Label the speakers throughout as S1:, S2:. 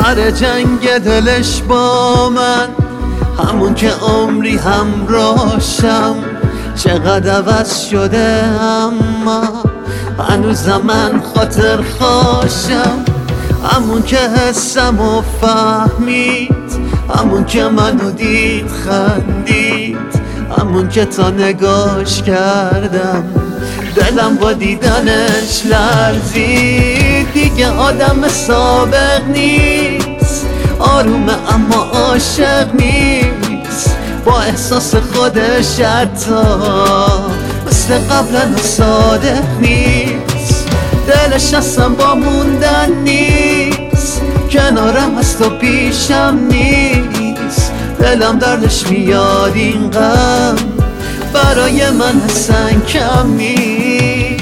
S1: سر جنگ دلش با من، همون که عمری همراهشم. چقدر عوض شده اما هنوزم من خاطر خواشم. همون که حسمو فهمید، همون که منو دید خندید، همون که تا نگاش کردم دلم با دیدنش لرزید. دیگه آدم سابق نیست، آرومه اما عاشق نیست. با احساس خودش حتی مثل قبلا صادق نیست. دلش اصلا با موندن نیست، کنارم هست و پیشم نیست. دلم دردش میاد این غم برای من اصلا کم نیست.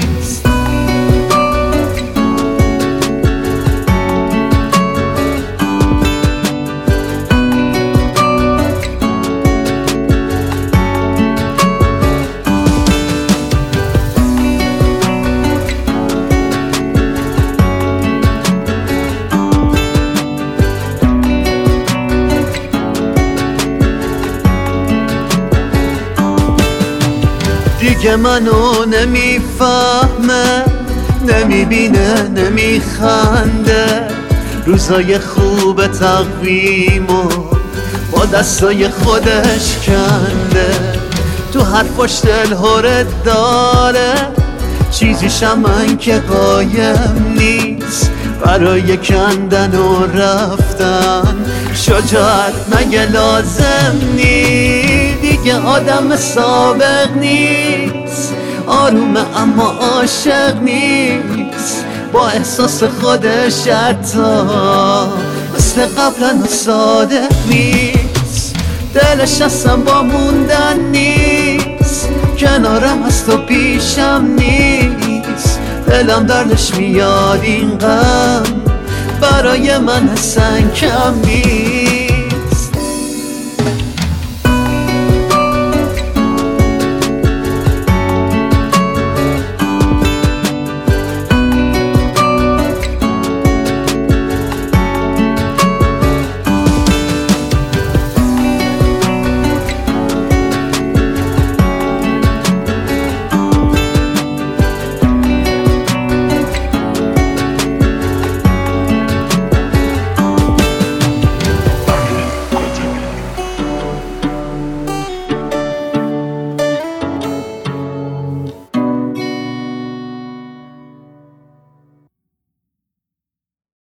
S1: دیگه منو نمیفهمه، نمیبینه، نمیخنده. روزای خوب تقویمو با دستای خودش کنده. تو حرفاش دلهوره داره، چیزیشم من که قایم نیست. برای کندن و رفتن شجاعت مگه لازم نیست. دیگه آدم سابق نیست، آرومه اما عاشق نیست. با احساس خودش حتی مثل قبلا صادق نیست. دلش اصلا با موندن نیست، کنارم هست و پیشم نیست. دلم دردش میاد این غم برای من اصلا کم نیست.